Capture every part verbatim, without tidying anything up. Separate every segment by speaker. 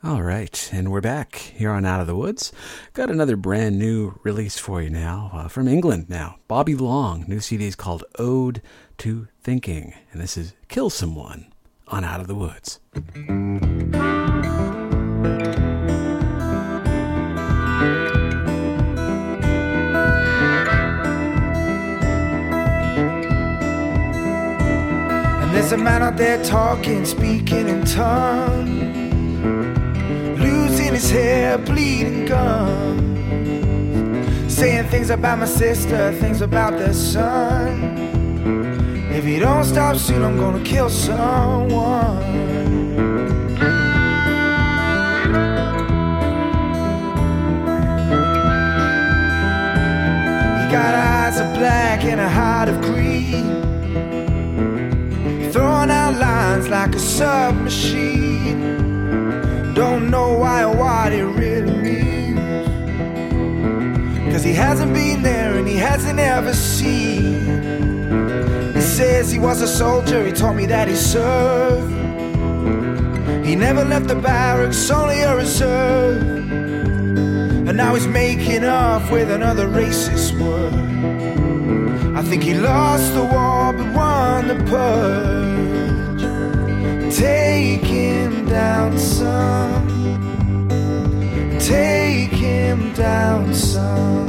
Speaker 1: All right, and we're back here on Out of the Woods. Got another brand new release for you now, uh, from England now. Bobby Long, new C D is called Ode to Thinking, and this is Kill Someone on Out of the Woods.
Speaker 2: And there's a man out there talking, speaking in tongues, losing his hair, bleeding gums, saying things about my sister, things about their son. If you don't stop soon, I'm gonna kill someone. He got eyes of black and a heart of green, throwing out lines like a submachine. Don't know why or what it really means, cause he hasn't been there and he hasn't ever seen. He says he was a soldier, he told me that he served. He never left the barracks, only a reserve. And now he's making off with another racist word. I think he lost the war but won the purge. Take him down, son. Take him down, son.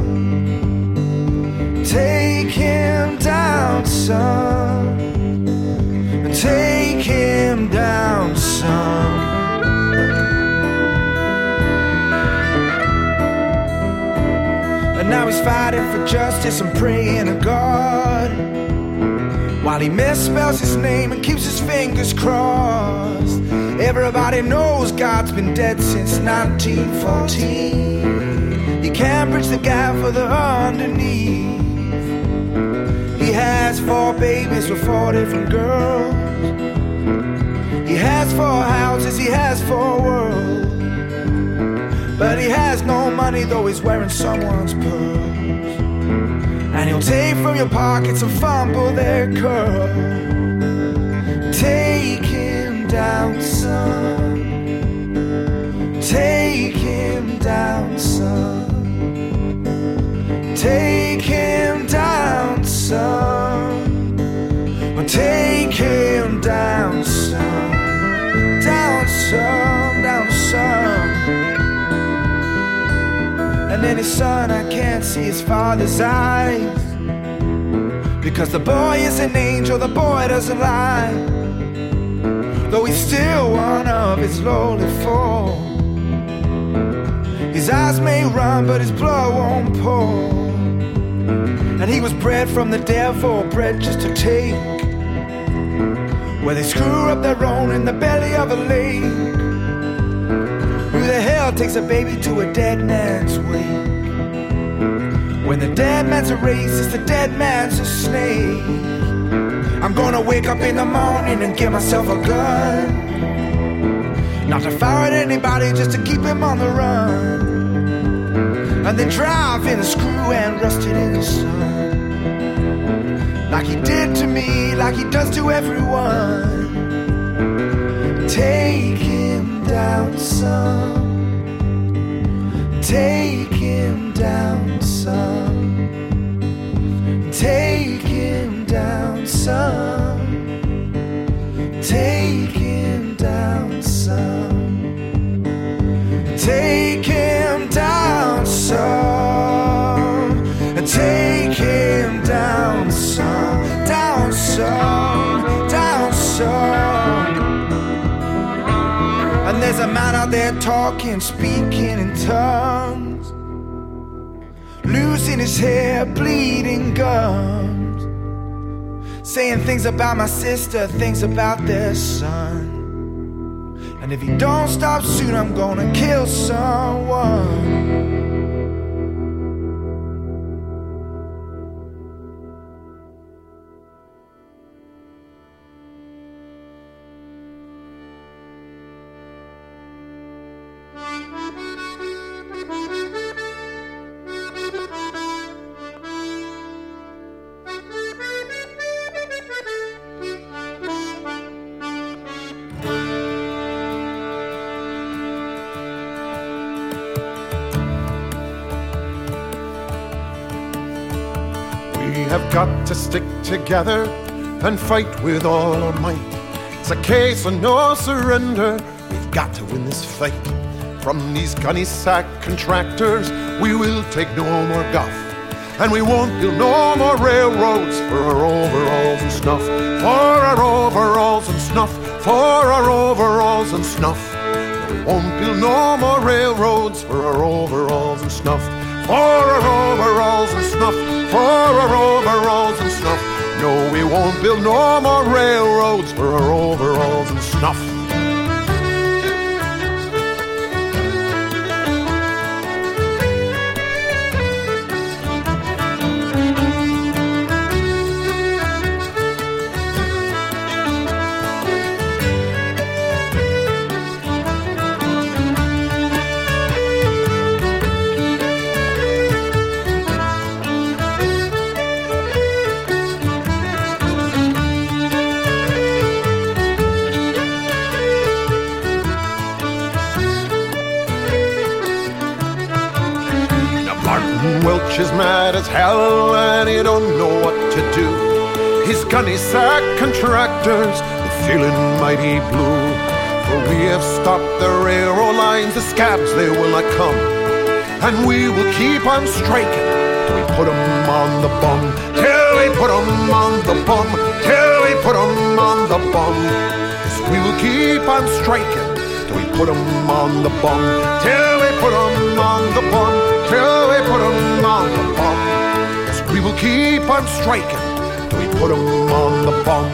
Speaker 2: Take him down, son. Take him down, son. And now he's fighting for justice and praying to God, while he misspells his name and keeps his fingers crossed. Everybody knows God's been dead since nineteen fourteen. He can't bridge the gap for the underneath. He has four babies with four different girls. He has four houses, he has four worlds. But he has no money, though he's wearing someone's pearls. And he'll take from your pockets and fumble their curls. Take him down, son. Take him down, son. Take him down, son. Take him down, son. Down, son, down, son. And then his son, I can't see his father's eyes, because the boy is an angel, the boy doesn't lie. Though he's still one of his lowly four. His eyes may run, but his blood won't pour. And he was bred from the devil, bred just to take, where they screw up their own in the belly of a lake. Who the hell takes a baby to a dead man's wake? When the dead man's a racist, the dead man's a snake. I'm gonna wake up in the morning and get myself a gun, not to fire at anybody, just to keep him on the run. And then drive in a screw and rust it in the sun, like he did to me, like he does to everyone. Take him down, son. Take him down, son. Take him down, son. Take him down, son. Take him down, son. Take him down, son. Down, son. Down, son. And there's a man out there talking, speaking in tongues, losing his hair, bleeding gums, saying things about my sister, things about their son. And if he don't stop soon, I'm gonna kill someone.
Speaker 3: have got to stick together and fight with all our might. It's a case of no surrender. We've got to win this fight. From these gunny sack contractors, we will take no more guff. And we won't build no more railroads for our overalls and snuff. For our overalls and snuff. For our overalls and snuff. We won't build no more railroads for our overalls and snuff. For our overalls and snuff. For our overalls and snuff. No, we won't build no more railroads for our overalls and snuff. Welch is mad as hell and he don't know what to do. His gunny sack contractors, they're feeling mighty blue. For we have stopped the railroad lines, the scabs they will not come. And we will keep on striking till we put 'em on the bum. Till we put 'em on the bum. Till we put 'em on the bum. Yes, we will keep on striking till we put 'em on the bum. Till we put 'em on the bum. Till we put 'em on the bum. Yes, we will keep on striking till we put 'em on the bum.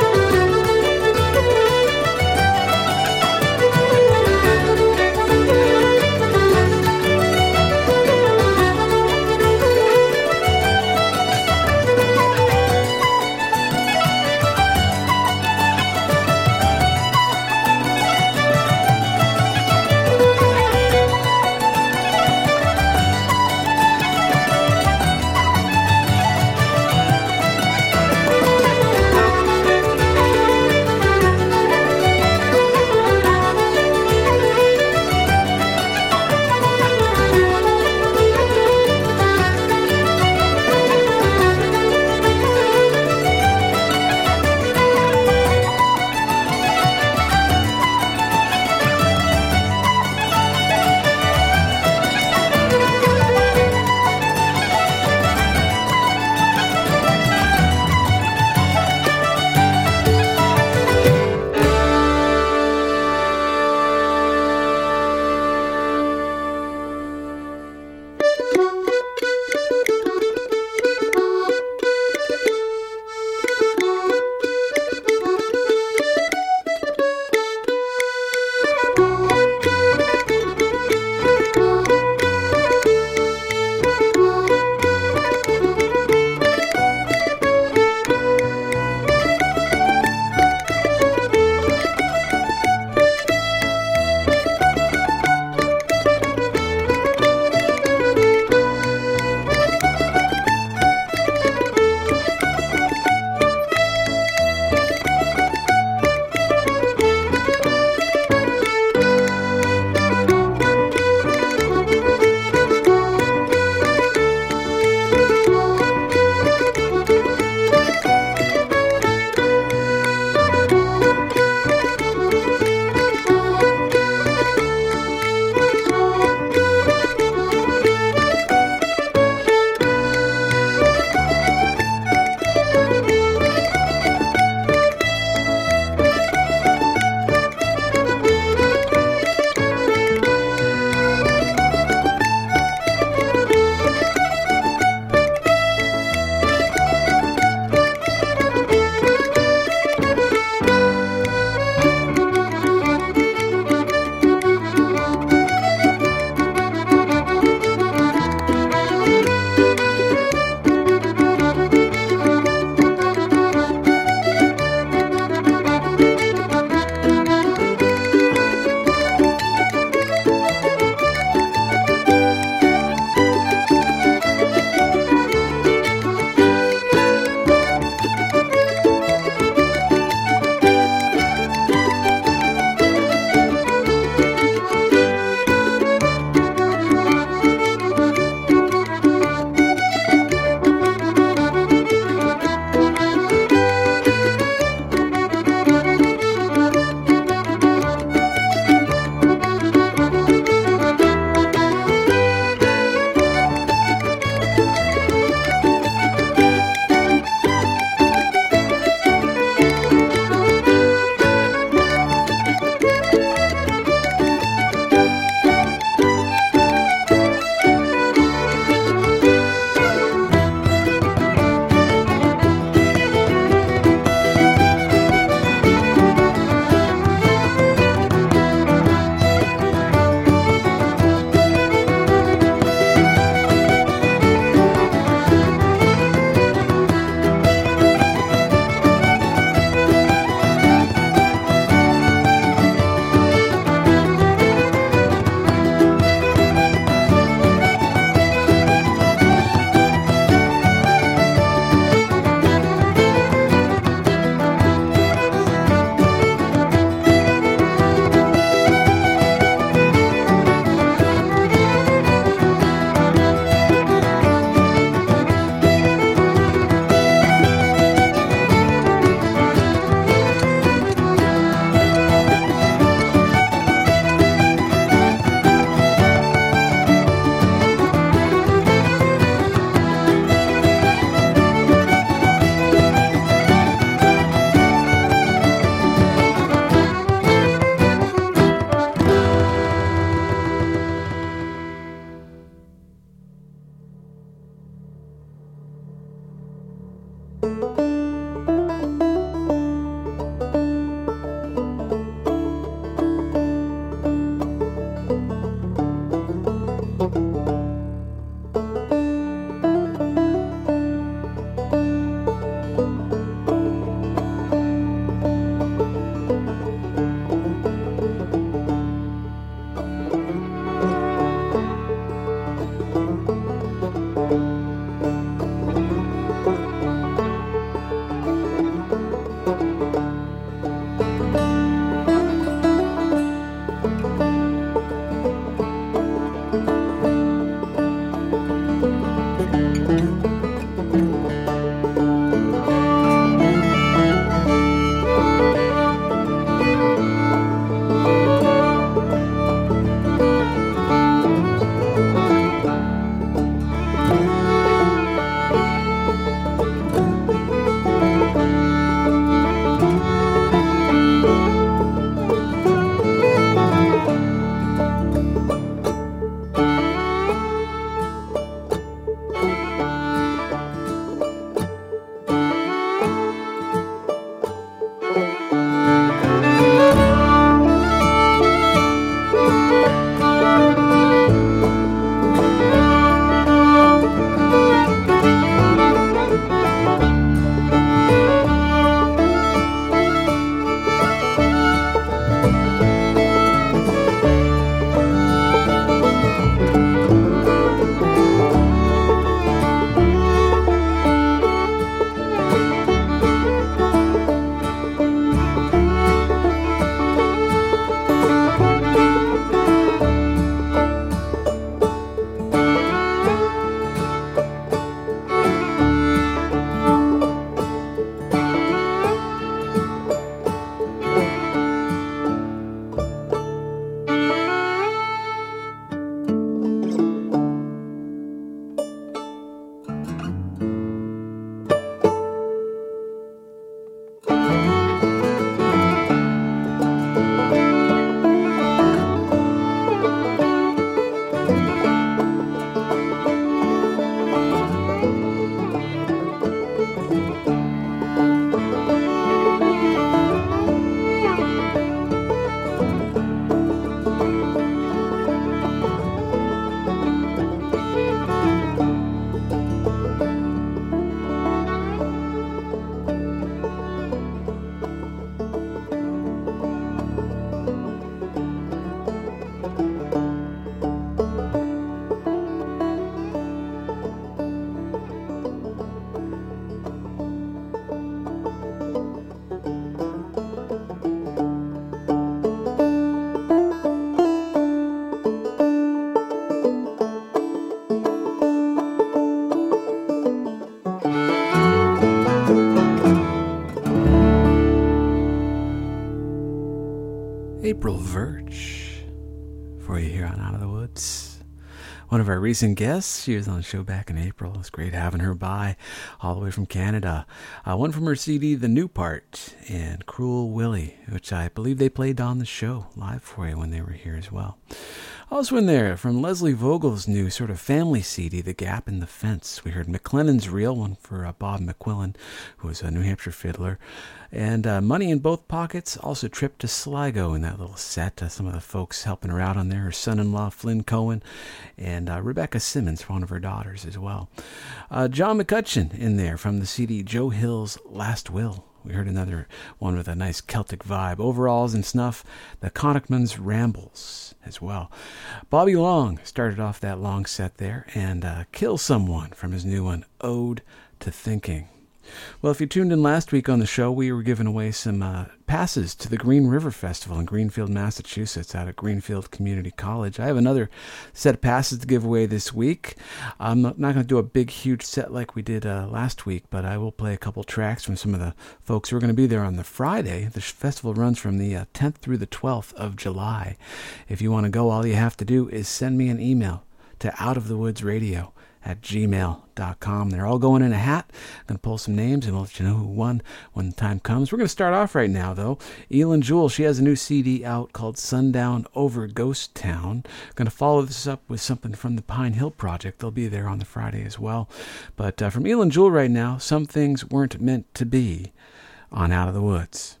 Speaker 1: April Virch for you here on Out of the Woods. One of our recent guests, she was on the show back in April. It was great having her by, all the way from Canada. Uh, one from her C D, The New Part, and Cruel Willie, which I believe they played on the show live for you when they were here as well. Also in there, from Leslie Vogel's new sort of family C D, The Gap in the Fence, we heard McLennan's Reel, one for uh, Bob McQuillan, who was a New Hampshire fiddler. And uh, Money in Both Pockets, also Trip to Sligo in that little set. Uh, some of the folks helping her out on there, her son-in-law, Flynn Cohen, and uh, Rebecca Simmons, one of her daughters as well. Uh, John McCutcheon in there from the C D Joe Hill's Last Will. We heard another one with a nice Celtic vibe. Overalls and Snuff, the Connachtman's Rambles as well. Bobby Long started off that long set there, and uh, Kill Someone from his new one, Ode to Thinking. Well, if you tuned in last week on the show, we were giving away some uh, passes to the Green River Festival in Greenfield, Massachusetts, out at Greenfield Community College. I have another set of passes to give away this week. I'm not going to do a big, huge set like we did uh, last week, but I will play a couple tracks from some of the folks who are going to be there on the Friday. The festival runs from the uh, tenth through the twelfth of July. If you want to go, all you have to do is send me an email to outofthewoodsradio at gmail dot com. They're all going in a hat. I'm going to pull some names and we'll let you know who won when the time comes. We're going to start off right now, though. Elin Jewell, she has a new C D out called Sundown Over Ghost Town. Going to follow this up with something from the Pine Hill Project. They'll be there on the Friday as well. But uh, from Elin Jewell right now, Some Things Weren't Meant to Be on Out of the Woods.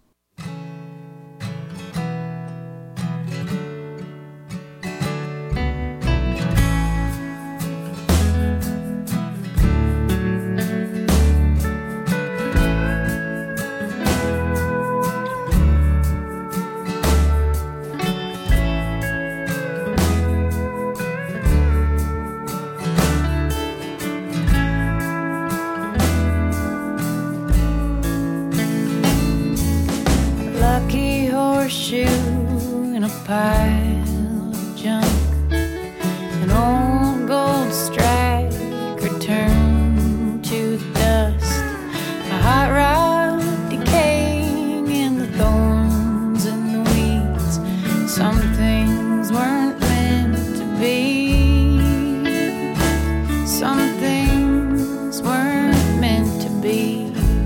Speaker 4: In a pile of junk, an old gold strike returned to the dust, a hot rod decaying in the thorns and the weeds. Some things weren't meant to be. Some things weren't meant to be.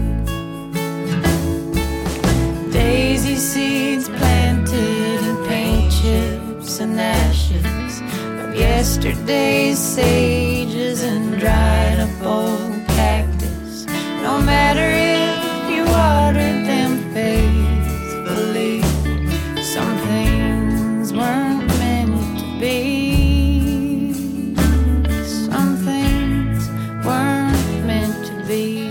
Speaker 4: Daisy seeds planted in paint chips and ashes of yesterday's sages and dried up old cactus. No matter if you watered them faithfully, some things weren't meant to be. Some things weren't meant to be.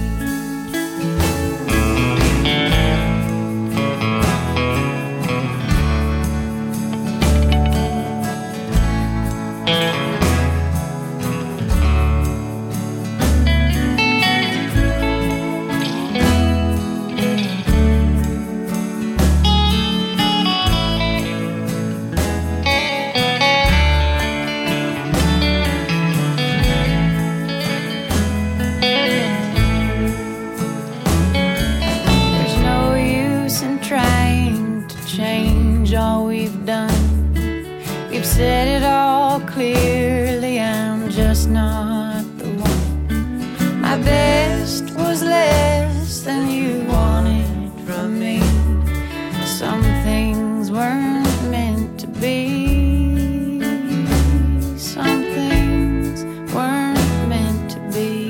Speaker 4: Said it all clearly, I'm just not the one. My best was less than you wanted from me. Some things weren't meant to be. Some things weren't meant to be.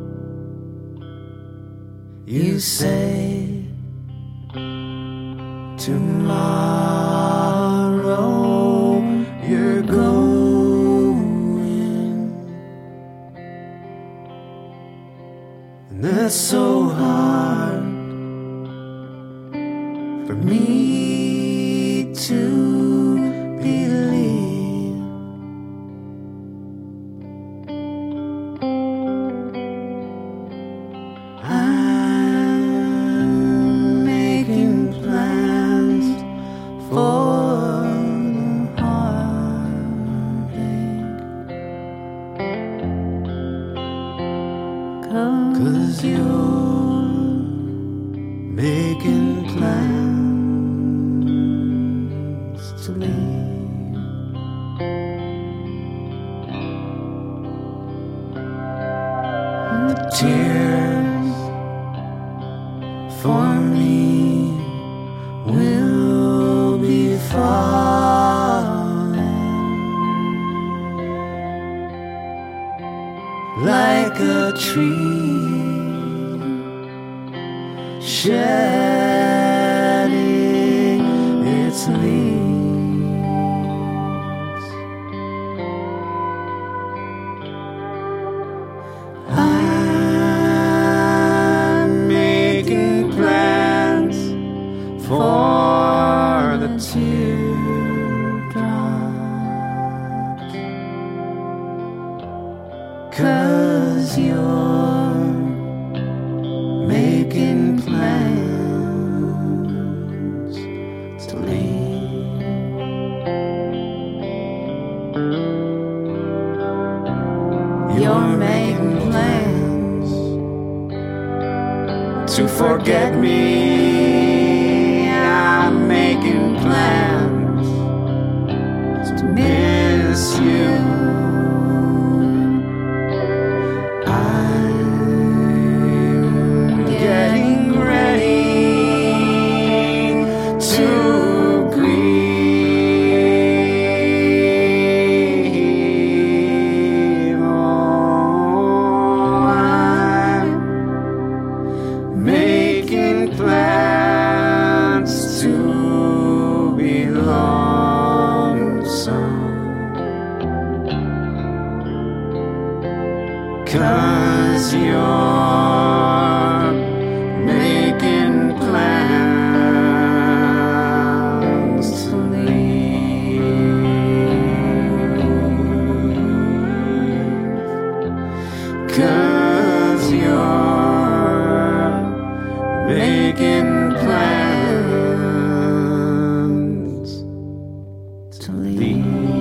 Speaker 4: You say
Speaker 2: tomorrow you're going, and that's so hard for me to believe. I'm making plans for the heartache, 'cause you're making plans to leave. And the tears for me will be falling like a tree shedding its leaves. I'm making plans for the teardrops, 'cause you're making plans to leave. You're making plans to forget me. I'm making plans to miss you. I'm getting ready to grieve. Oh, I'm making plans to be lonesome, 'cause you're making plans to leave, 'cause you're making plans to leave.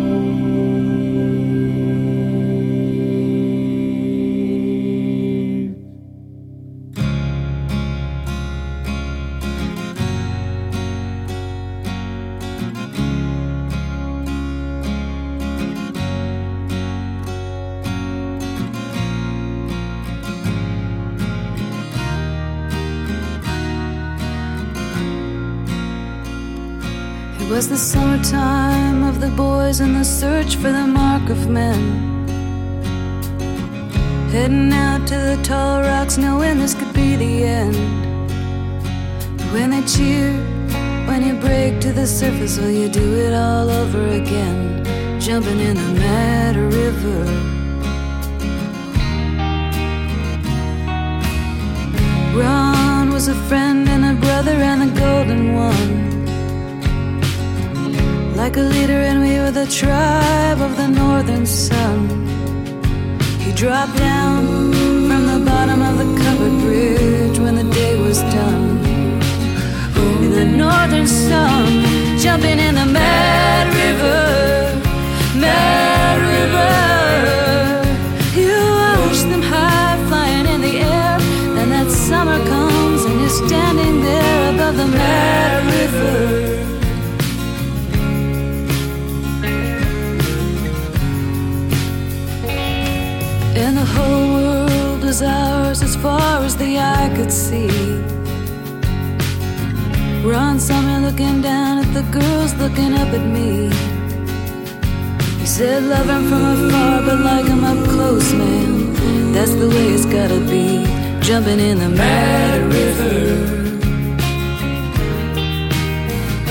Speaker 4: It was the summertime of the boys in the search for the mark of men, heading out to the tall rocks knowing this could be the end. But when they cheer, when you break to the surface, well, you do it all over again, jumping in the mad river. Ron was a friend and a brother and the golden one, like a leader, and we were the tribe of the northern sun. He dropped down from the bottom of the covered bridge when the day was done, in the northern sun, jumping in the mad river, mad river. You watch them high flying in the air, and that summer comes and you're standing there above the mad river. And the whole world is ours as far as the eye could see. Ron saw me looking down at the girls looking up at me. He said, love him from afar, but like him up close, man. That's the way it's gotta be, jumping in the mad river.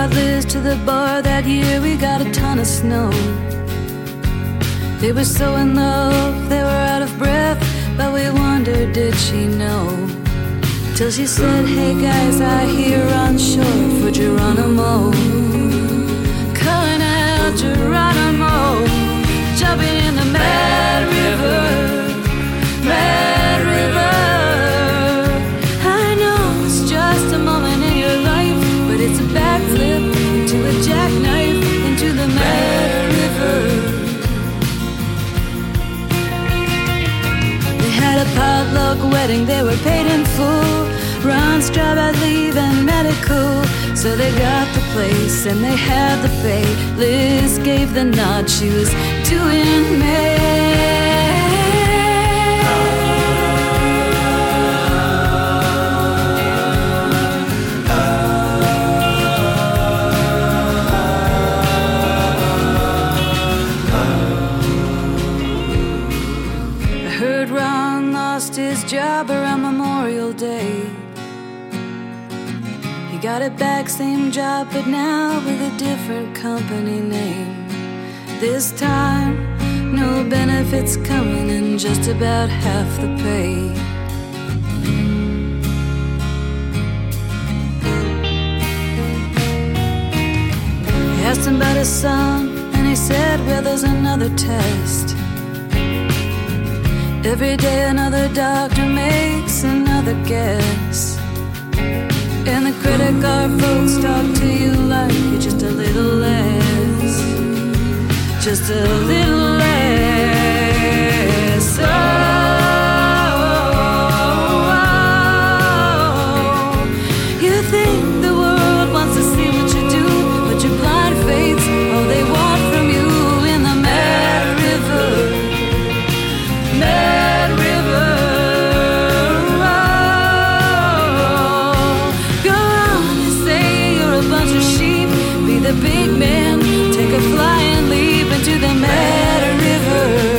Speaker 4: brought Liz to the bar that year. We got a ton of snow. They were so in love, they were out of breath, but we wondered, did she know? Till she said, hey guys, I hear on shore for Geronimo. Calling out Geronimo, jumping in the Mad River, Mad River. I know it's just a moment in your life, but it's a backflip to a jackknife into the Mad River. Had a potluck wedding, they were paid in full. Ron's job had leave and medical, so they got the place and they had the pay. Liz gave the nod, she was doing mad. I heard Ron lost his job around Memorial Day. He got it back, same job, but now with a different company name. This time, no benefits coming in, just about half the pay. He asked him about his son, and he said, well, there's another test. Every day another doctor makes another guess. And the credit card folks talk to you like you're just a little less. Just a little less. Oh, oh, oh. You think the world wants to see what you do, but your blind faith's all they want from you in the Mad River. Mad River, oh, go on and say you're a bunch of sheep. Be the big man, take a flying leap into the Mad River.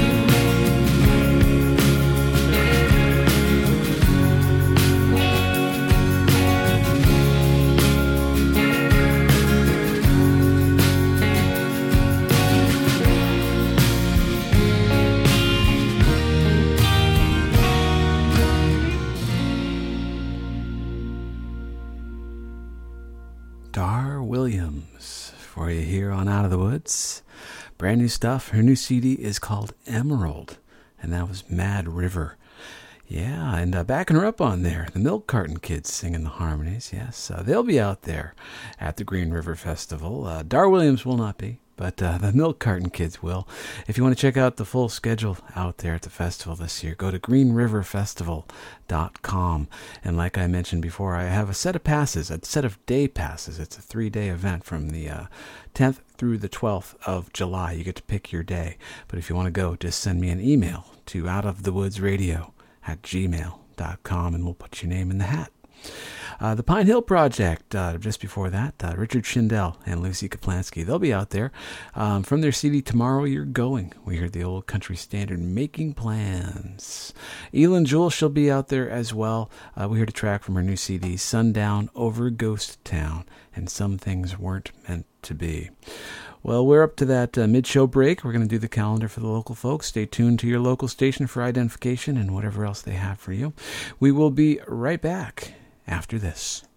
Speaker 1: Dar Williams for you here on Out of the Woods. Brand new stuff. Her new C D is called Emerald, and that was Mad River. Yeah, and uh, backing her up on there, the Milk Carton Kids singing the harmonies. Yes, uh, they'll be out there at the Green River Festival. Uh, Dar Williams will not be, but uh, the Milk Carton Kids will. If you want to check out the full schedule out there at the festival this year, go to green river festival dot com. And like I mentioned before, I have a set of passes, a set of day passes. It's a three-day event from the uh, tenth through the twelfth of July. You get to pick your day. But if you want to go, just send me an email to outofthewoodsradio at gmail dot com, and we'll put your name in the hat. Uh, the Pine Hill Project, uh, just before that, uh, Richard Schindel and Lucy Kaplansky, they'll be out there. Um, from their C D Tomorrow You're Going, we heard the old country standard, Making Plans. Elin Jewell, she'll be out there as well. Uh, we heard a track from her new C D, Sundown Over Ghost Town, and Some Things Weren't Meant to Be. Well, we're up to that uh, mid-show break. We're going to do the calendar for the local folks. Stay tuned to your local station for identification and whatever else they have for you. We will be right back after this.